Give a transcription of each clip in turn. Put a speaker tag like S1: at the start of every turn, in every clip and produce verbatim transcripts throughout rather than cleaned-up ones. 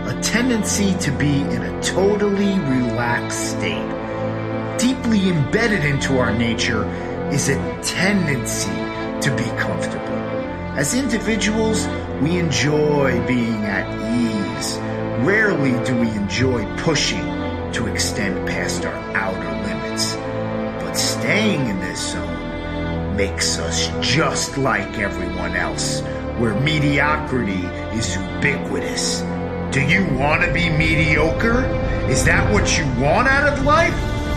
S1: a tendency to be in a totally relaxed state. Deeply embedded into our nature is a tendency to be comfortable. As individuals, we enjoy being at ease. Rarely do we enjoy pushing to extend past our outer limits. But staying in this zone makes us just like everyone else, where mediocrity is ubiquitous. Do you want to be mediocre? Is that what you want out of life?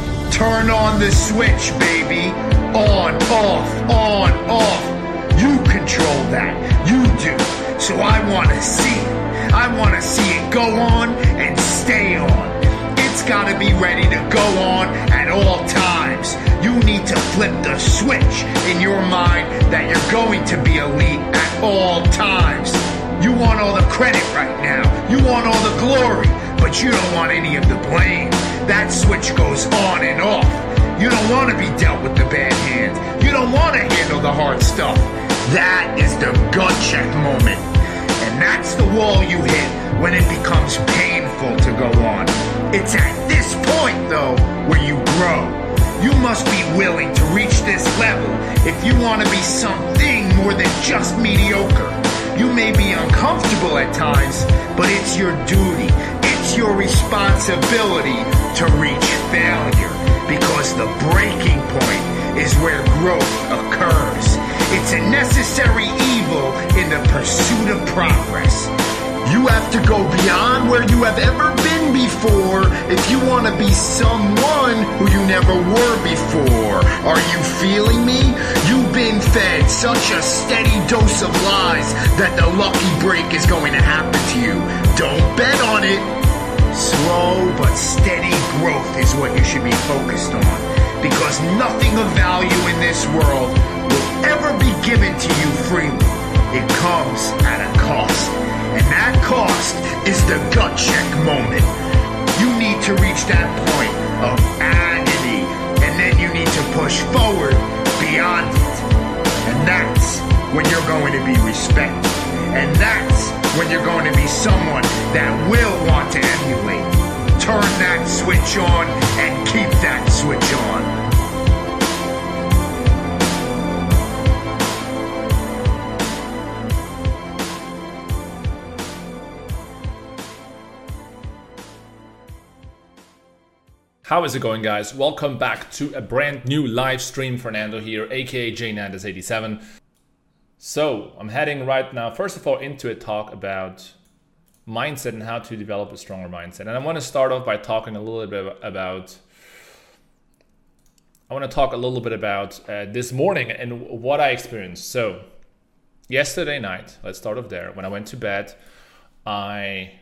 S1: Turn on the switch, baby. On, off, on, off. You control that. You do. So I want to see it. I want to see it go on and stay on. It's got to be ready to go on at all times. You need to flip the switch in your mind that you're going to be elite at all times. You want all the credit right now. You want all the glory, but you don't want any of the blame. That switch goes on and off. You don't want to be dealt with the bad hand. You don't want to handle the hard stuff. That is the gut check moment. And that's the wall you hit when it becomes painful to go on. It's at this point, though, where you grow. You must be willing to reach this level if you want to be something more than just mediocre. You may be uncomfortable at times, but it's your duty. It's your responsibility to reach failure, because the breaking point is where growth occurs. It's a necessary evil in the pursuit of progress. You have to go beyond where you have ever been before if you want to be someone who you never were before. Are you feeling me? You've been fed such a steady dose of lies that the lucky break is going to happen to you. Don't bet on it. Slow but steady growth is what you should be focused on, because nothing of value in this world will ever be given to you freely. It comes at a cost, and that cost is the gut check moment. You need to reach that point of agony, and then you need to push forward beyond it. And that's when you're going to be respected. And that's when you're going to be someone that will want to emulate. Turn that switch on and keep that switch on.
S2: How is it going, guys? Welcome back to a brand new live stream. Fernando here, aka J Nandes eighty-seven. So I'm heading right now, first of all, into a talk about mindset and how to develop a stronger mindset. And I want to start off by talking a little bit about, I want to talk a little bit about uh, this morning and what I experienced. So yesterday night, let's start off there. When I went to bed, I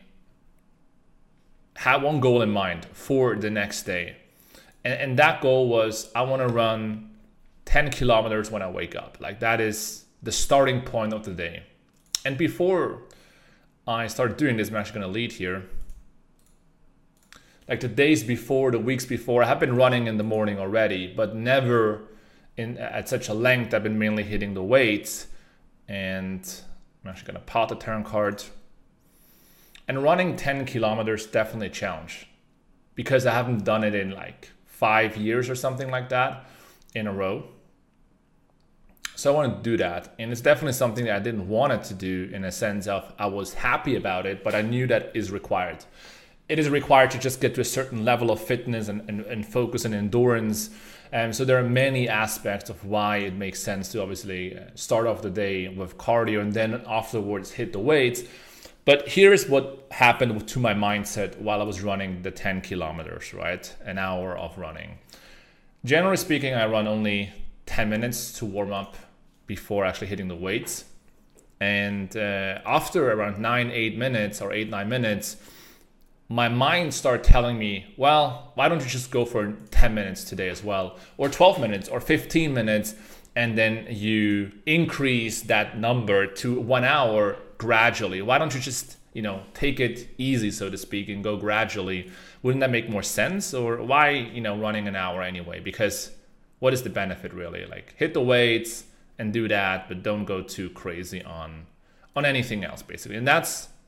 S2: had one goal in mind for the next day. And, and that goal was, I want to run ten kilometers when I wake up. Like, that is the starting point of the day. And before I start doing this, I'm actually going to lead here. Like the days before, the weeks before, I have been running in the morning already, but never in at such a length. I've been mainly hitting the weights. And I'm actually going to pause the turn card. And running ten kilometers, definitely a challenge, because I haven't done it in like five years or something like that in a row. So I want to do that. And it's definitely something that I didn't want it to do, in a sense of I was happy about it, but I knew that is required. It is required to just get to a certain level of fitness and, and, and focus and endurance. And so there are many aspects of why it makes sense to obviously start off the day with cardio and then afterwards hit the weights. But here's what happened to my mindset while I was running the ten kilometers, right? An hour of running. Generally speaking, I run only ten minutes to warm up before actually hitting the weights. And uh, after around nine, eight minutes or eight, nine minutes, my mind started telling me, well, why don't you just go for ten minutes today as well? Or twelve minutes or fifteen minutes. And then you increase that number to one hour gradually. Why don't you just, you know, take it easy, so to speak, and go gradually? Wouldn't that make more sense? Or why, you know, running an hour anyway? Because what is the benefit really? Like, hit the weights and do that, but don't go too crazy on on anything else, basically. And that's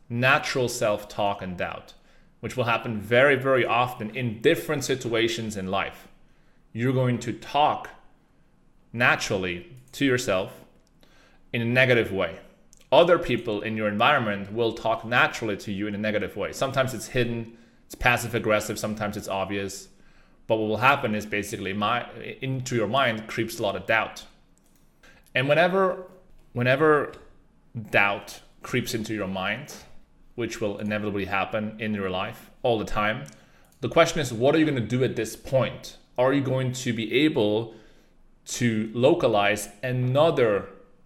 S2: natural self-talk and doubt, which will happen very, very often in different situations in life. You're going to talk naturally to yourself in a negative way. Other people in your environment will talk naturally to you in a negative way. Sometimes it's hidden, it's passive aggressive, sometimes it's obvious. But what will happen is basically my, into your mind creeps a lot of doubt. And whenever, whenever doubt creeps into your mind, which will inevitably happen in your life all the time, the question is, what are you going to do at this point? Are you going to be able to localize another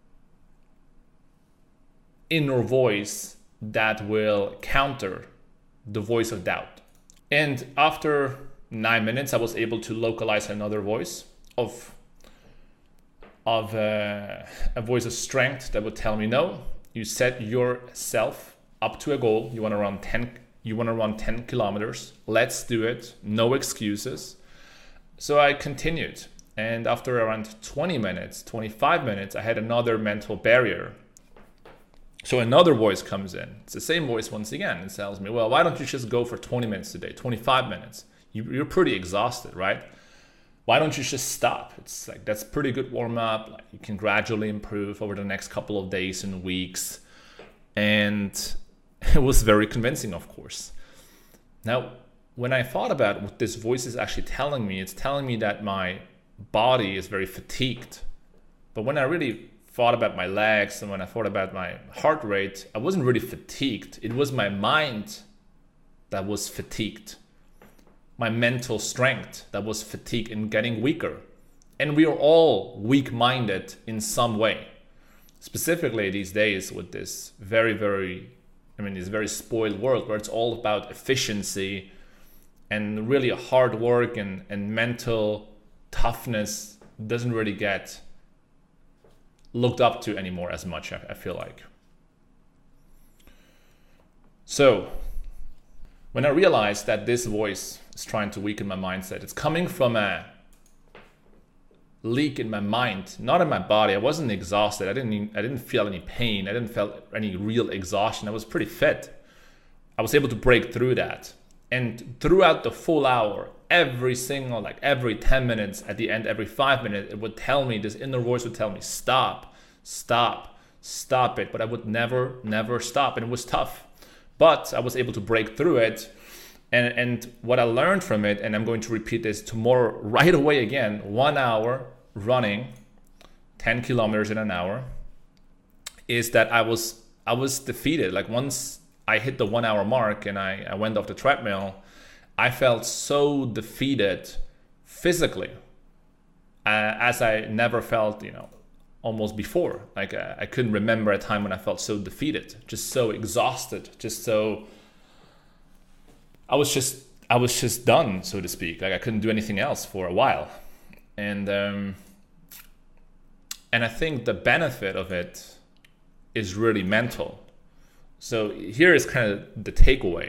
S2: inner voice that will counter the voice of doubt? And after nine minutes, I was able to localize another voice of, of uh, a voice of strength that would tell me, no, you set yourself up to a goal. You want to run ten, you want to run ten kilometers. Let's do it. No excuses. So I continued. And after around twenty minutes, twenty-five minutes, I had another mental barrier. So another voice comes in. It's the same voice once again. It tells me, well, why don't you just go for twenty minutes today, twenty-five minutes? You, you're pretty exhausted, right? Why don't you just stop? It's like, that's pretty good warm up. Like, you can gradually improve over the next couple of days and weeks. And it was very convincing, of course. Now, when I thought about what this voice is actually telling me, it's telling me that my body is very fatigued. But when I really thought about my legs and when I thought about my heart rate, I wasn't really fatigued. It was my mind that was fatigued. My mental strength that was fatigued and getting weaker. And we are all weak-minded in some way. Specifically these days with this very, very, I mean, this very spoiled world where it's all about efficiency and really hard work and, and mental toughness doesn't really get looked up to anymore as much, I, I feel like. So when I realized that this voice is trying to weaken my mindset, it's coming from a leak in my mind, not in my body. I wasn't exhausted. I didn't I didn't feel any pain. I didn't feel any real exhaustion. I was pretty fit. I was able to break through that. And throughout the full hour, every single, like every ten minutes, at the end, every five minutes, it would tell me, this inner voice would tell me, stop, stop, stop it. But I would never, never stop. And it was tough. But I was able to break through it. And, and what I learned from it, and I'm going to repeat this tomorrow right away again, one hour running, ten kilometers in an hour, is that I was I was defeated. Like once I hit the one hour mark and I, I went off the treadmill, I felt so defeated physically uh, as I never felt, you know, almost before. Like uh, I couldn't remember a time when I felt so defeated, just so exhausted, just so, I was just, I was just done, so to speak. Like I couldn't do anything else for a while. And, um, and I think the benefit of it is really mental. So here is kind of the takeaway.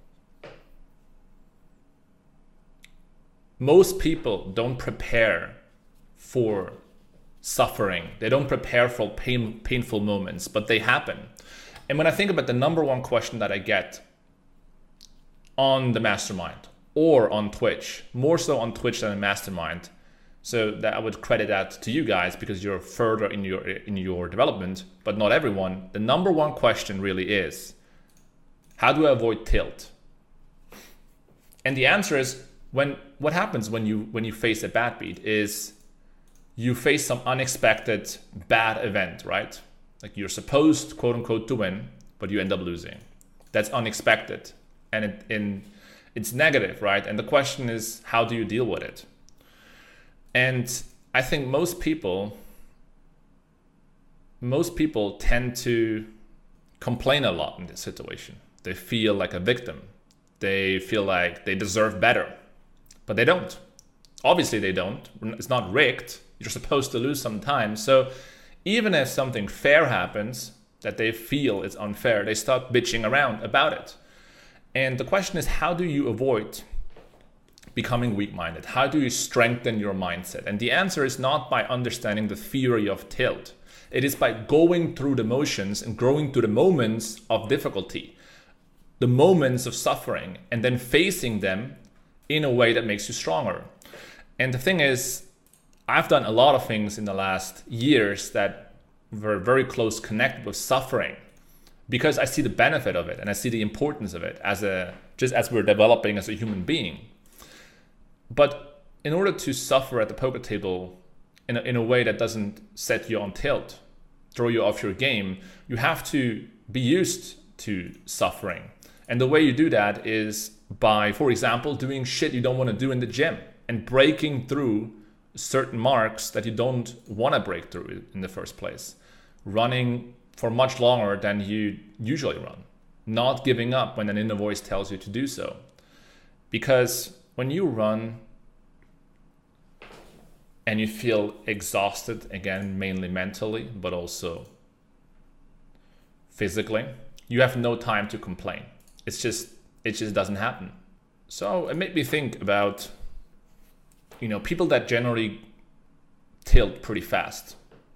S2: Most people don't prepare for suffering. They don't prepare for pain, painful moments, but they happen. And when I think about the number one question that I get on the mastermind or on Twitch, more so on Twitch than in mastermind, so that I would credit that to you guys because you're further in your in your development, but not everyone. The number one question really is, how do I avoid tilt? And the answer is, when what happens when you when you face a bad beat is you face some unexpected bad event, right? Like you're supposed, quote unquote, to win, but you end up losing. That's unexpected, and it, in it's negative, right? And the question is, how do you deal with it? And I think most people, most people tend to complain a lot in this situation. They feel like a victim. They feel like they deserve better, but they don't. Obviously they don't. It's not rigged. You're supposed to lose sometimes. So even if something fair happens that they feel is unfair, they start bitching around about it. And the question is, how do you avoid becoming weak-minded? How do you strengthen your mindset? And the answer is not by understanding the theory of tilt. It is by going through the motions and growing through the moments of difficulty. the moments of suffering and then facing them in a way that makes you stronger. And the thing is, I've done a lot of things in the last years that were very close connected with suffering, because I see the benefit of it and I see the importance of it as a just as we're developing as a human being. But in order to suffer at the poker table in a, in a way that doesn't set you on tilt, throw you off your game, you have to be used to suffering. And the way you do that is by, for example, doing shit you don't want to do in the gym and breaking through certain marks that you don't want to break through in the first place. Running for much longer than you usually run. Not giving up when an inner voice tells you to do so. Because when you run and you feel exhausted, again, mainly mentally, but also physically, you have no time to complain. It's just, it just doesn't happen. So it made me think about, you know, people that generally tilt pretty fast.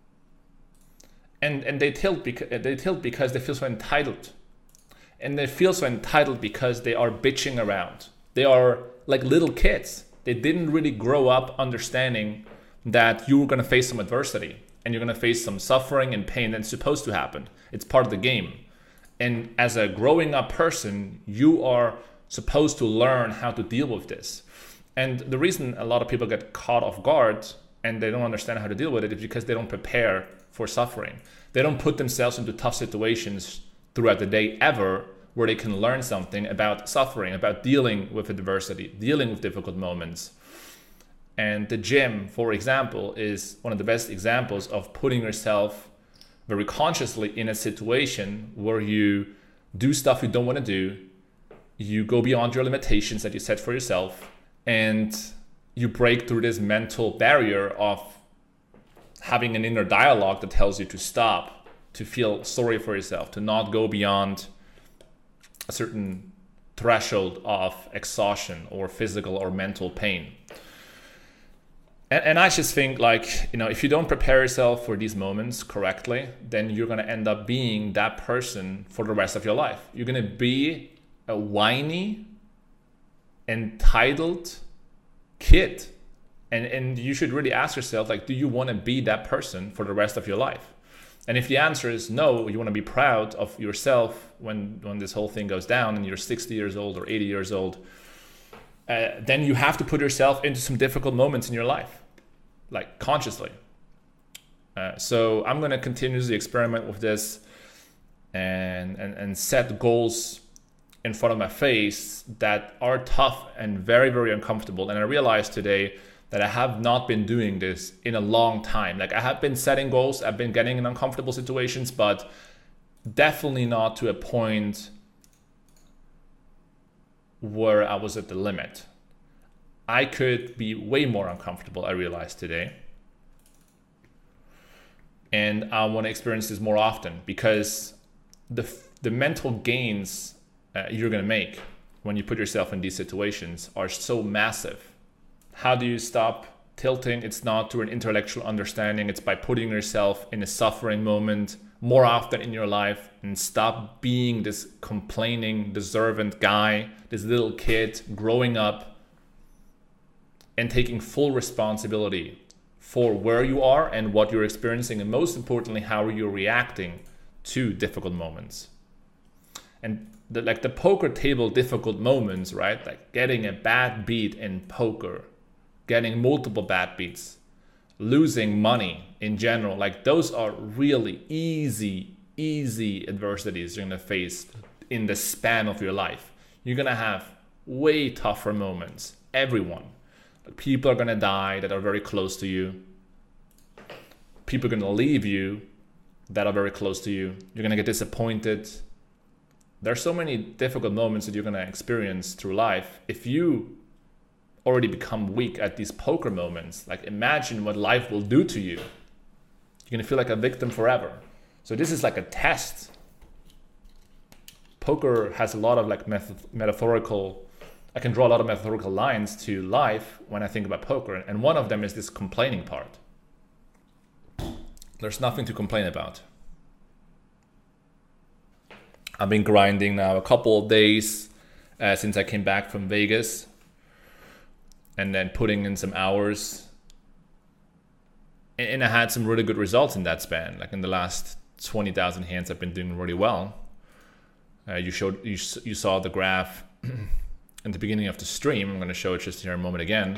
S2: And and they tilt because they tilt because they feel so entitled. And they feel so entitled because they are bitching around. They are like little kids. They didn't really grow up understanding that you're going to face some adversity and you're going to face some suffering and pain that's supposed to happen. It's part of the game. And as a growing up person, you are supposed to learn how to deal with this. And the reason a lot of people get caught off guard and they don't understand how to deal with it is because they don't prepare for suffering. They don't put themselves into tough situations throughout the day ever where they can learn something about suffering, about dealing with adversity, dealing with difficult moments. And the gym, for example, is one of the best examples of putting yourself very consciously in a situation where you do stuff you don't want to do, you go beyond your limitations that you set for yourself, and you break through this mental barrier of having an inner dialogue that tells you to stop, to feel sorry for yourself, to not go beyond a certain threshold of exhaustion or physical or mental pain. And, and I just think, like, you know, if you don't prepare yourself for these moments correctly, then you're going to end up being that person for the rest of your life. You're going to be a whiny, entitled kid. And, and you should really ask yourself, like, do you want to be that person for the rest of your life? And if the answer is no, you want to be proud of yourself when, when this whole thing goes down and you're sixty years old or eighty years old, uh, then you have to put yourself into some difficult moments in your life, like consciously. Uh, so I'm going to continuously experiment with this and, and, and set goals in front of my face that are tough and very, very uncomfortable. And I realized today that I have not been doing this in a long time. Like, I have been setting goals, I've been getting in uncomfortable situations, but definitely not to a point where I was at the limit. I could be way more uncomfortable, I realized today. And I want to experience this more often, because the the mental gains uh, you're going to make when you put yourself in these situations are so massive. How do you stop tilting? It's not through an intellectual understanding. It's by putting yourself in a suffering moment more often in your life and stop being this complaining, deserving guy, this little kid growing up and taking full responsibility for where you are and what you're experiencing, and most importantly, how you're reacting to difficult moments. And the, like the poker table difficult moments, right? Like getting a bad beat in poker, getting multiple bad beats, losing money in general, like those are really easy, easy adversities you're gonna face in the span of your life. You're gonna have way tougher moments. Everyone. Like, people are gonna die that are very close to you. People are gonna leave you that are very close to you. You're gonna get disappointed. There are so many difficult moments that you're gonna experience through life. If you already become weak at these poker moments, like, imagine what life will do to you. You're gonna feel like a victim forever. So this is like a test. Poker has a lot of like meth- metaphorical, I can draw a lot of metaphorical lines to life when I think about poker. And one of them is this complaining part. There's nothing to complain about. I've been grinding now a couple of days uh, since I came back from Vegas, and then putting in some hours. And I had some really good results in that span. Like in the last twenty thousand hands, I've been doing really well. Uh, you showed you, you saw the graph in the beginning of the stream. I'm going to show it just here in a moment again.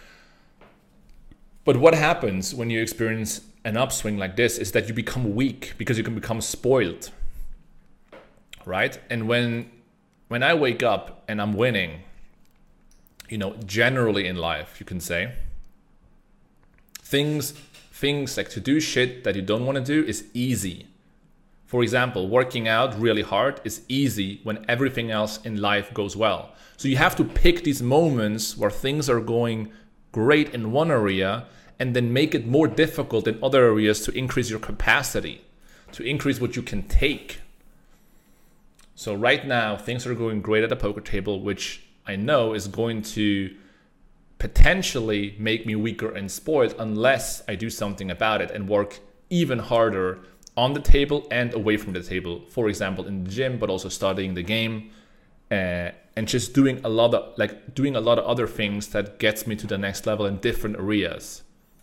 S2: But what happens when you experience an upswing like this is that you become weak because you can become spoiled, right? And when when I wake up and I'm winning, you know, generally in life, you can say, things things like to do shit that you don't want to do is easy. For example, working out really hard is easy when everything else in life goes well. So you have to pick these moments where things are going great in one area and then make it more difficult in other areas to increase your capacity, to increase what you can take. So right now, things are going great at the poker table, which I know is going to potentially make me weaker and spoiled unless I do something about it and work even harder on the table and away from the table. For example, in the gym, but also studying the game uh, and just doing a lot of like doing a lot of other things that gets me to the next level in different areas.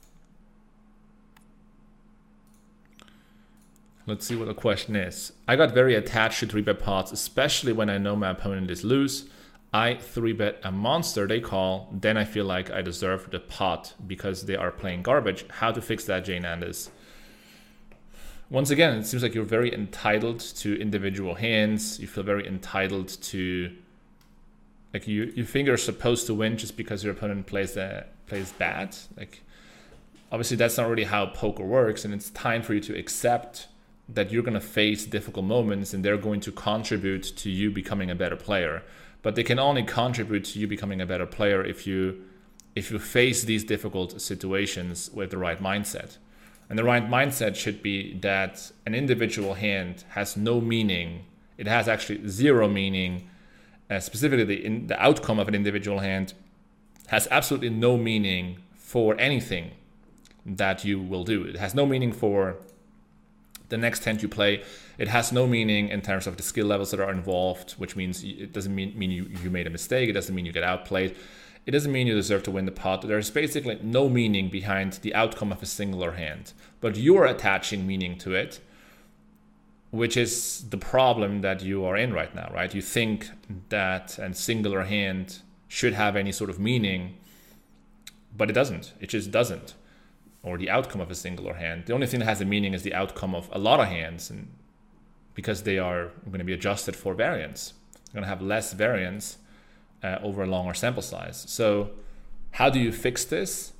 S2: Let's see what the question is. I got very attached to three bet pots, especially when I know my opponent is loose. I three bet a monster they call, then I feel like I deserve the pot because they are playing garbage. How to fix that, Jane Anders? Once again, it seems like you're very entitled to individual hands. You feel very entitled to, like you, you think you're supposed to win just because your opponent plays uh, plays bad. Like, obviously that's not really how poker works, and it's time for you to accept that you're going to face difficult moments and they're going to contribute to you becoming a better player. But they can only contribute to you becoming a better player if you if you face these difficult situations with the right mindset. And the right mindset should be that an individual hand has no meaning. It has actually zero meaning. Uh, specifically, the, in, the outcome of an individual hand has absolutely no meaning for anything that you will do. It has no meaning for the next hand you play. It has no meaning in terms of the skill levels that are involved, which means it doesn't mean, mean you, you made a mistake. It doesn't mean you get outplayed. It doesn't mean you deserve to win the pot. There's basically no meaning behind the outcome of a singular hand, but you're attaching meaning to it, which is the problem that you are in right now, right? You think that a singular hand should have any sort of meaning, but it doesn't. It just doesn't. Or the outcome of a singular hand. The only thing that has a meaning is the outcome of a lot of hands, and because they are going to be adjusted for variance. They're going to have less variance uh, over a longer sample size. So how do you fix this?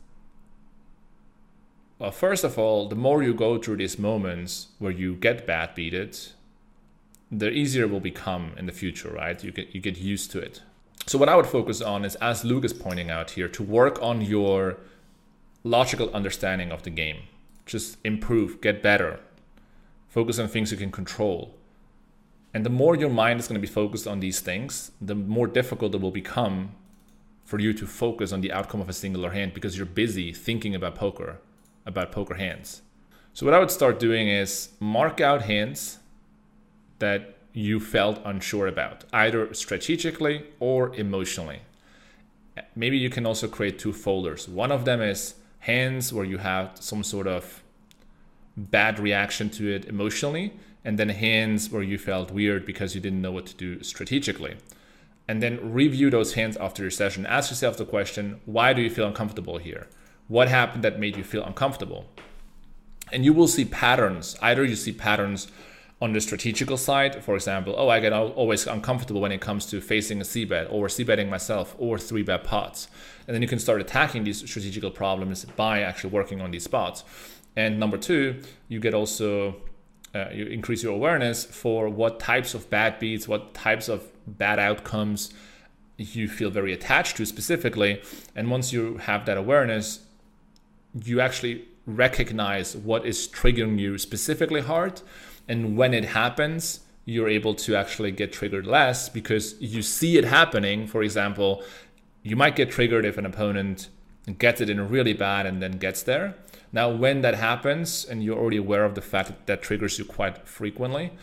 S2: Well, first of all, the more you go through these moments where you get bad beated, the easier it will become in the future, right? You get, you get used to it. So what I would focus on is, as Luke is pointing out here, to work on your logical understanding of the game. Just improve, get better. Focus on things you can control. And the more your mind is going to be focused on these things, the more difficult it will become for you to focus on the outcome of a singular hand because you're busy thinking about poker, about poker hands. So what I would start doing is mark out hands that you felt unsure about, either strategically or emotionally. Maybe you can also create two folders. One of them is hands where you have some sort of bad reaction to it emotionally, and then hands where you felt weird because you didn't know what to do strategically. And then review those hands after your session. Ask yourself the question, why do you feel uncomfortable here? What happened that made you feel uncomfortable? And you will see patterns. Either you see patterns on the strategical side, for example, oh, I get always uncomfortable when it comes to facing a c-bet or c-betting myself or three-bet pots. And then you can start attacking these strategical problems by actually working on these spots. And number two, you get also, uh, you increase your awareness for what types of bad beats, what types of bad outcomes you feel very attached to specifically. And once you have that awareness, you actually recognize what is triggering you specifically hard. And when it happens, you're able to actually get triggered less because you see it happening. For example, you might get triggered if an opponent gets it in really bad and then gets there. Now, when that happens and you're already aware of the fact that that triggers you quite frequently,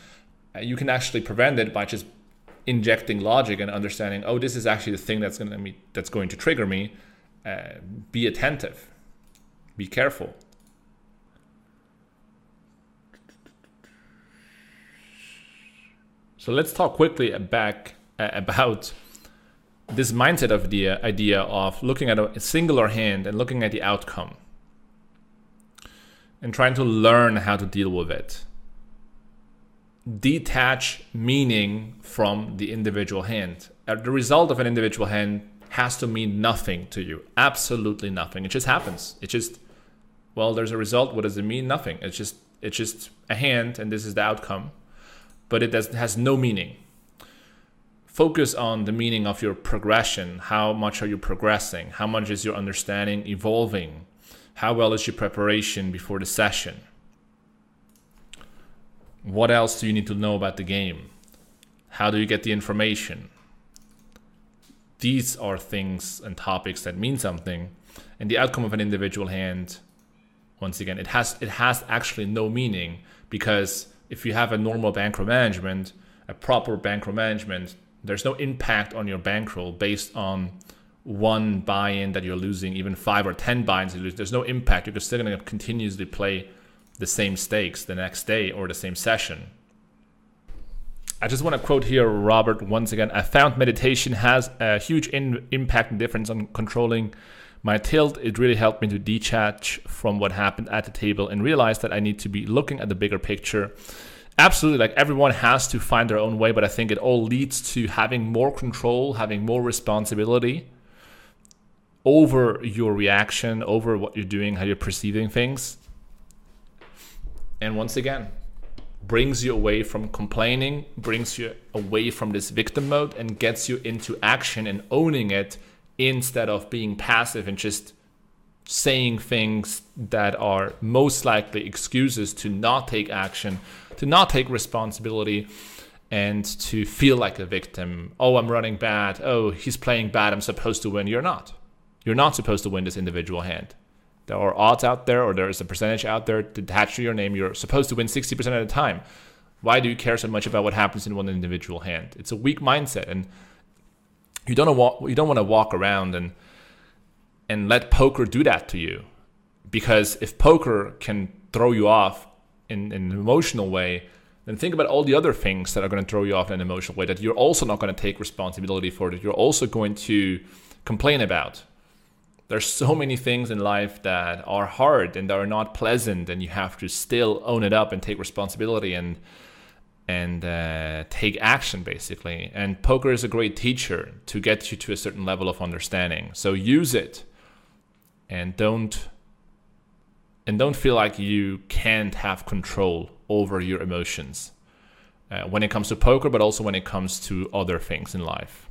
S2: uh, you can actually prevent it by just injecting logic and understanding, oh, this is actually the thing that's going to be that's going to trigger me. Uh, be attentive. Be careful. So let's talk quickly back uh, about this mindset of the uh, idea of looking at a singular hand and looking at the outcome and trying to learn how to deal with it. Detach meaning from the individual hand. Uh, the result of an individual hand has to mean nothing to you. Absolutely nothing. It just happens. It just, well, there's a result. What does it mean? Nothing. It's just it's just a hand, and this is the outcome. But it does, has no meaning. Focus on the meaning of your progression. How much are you progressing? How much is your understanding evolving? How well is your preparation before the session? What else do you need to know about the game? How do you get the information? These are things and topics that mean something. And the outcome of an individual hand, once again, it has it has actually no meaning, because if you have a normal bankroll management, a proper bankroll management, there's no impact on your bankroll based on one buy-in that you're losing, even five or ten buy-ins you lose. There's no impact. You're still going to continuously play the same stakes the next day or the same session. I just want to quote here Robert once again. I found meditation has a huge in, impact and difference on controlling my tilt. It really helped me to detach from what happened at the table and realize that I need to be looking at the bigger picture. Absolutely, like everyone has to find their own way, but I think it all leads to having more control, having more responsibility over your reaction, over what you're doing, how you're perceiving things. And once again, brings you away from complaining, brings you away from this victim mode, and gets you into action and owning it, instead of being passive and just saying things that are most likely excuses to not take action, to not take responsibility, and to feel like a victim. Oh, I'm running bad. Oh, he's playing bad. I'm supposed to win. You're not. You're not supposed to win this individual hand. There are odds out there, or there is a percentage out there attached to your name. You're supposed to win sixty percent of the time. Why do you care so much about what happens in one individual hand? It's a weak mindset, and you don't walk, you don't want to walk around and and let poker do that to you. Because if poker can throw you off in, in an emotional way, then think about all the other things that are going to throw you off in an emotional way that you're also not going to take responsibility for, that you're also going to complain about. There's so many things in life that are hard and that are not pleasant, and you have to still own it up and take responsibility and and uh, take action, basically. And poker is a great teacher to get you to a certain level of understanding. So use it, and don't and don't feel like you can't have control over your emotions uh, when it comes to poker, but also when it comes to other things in life.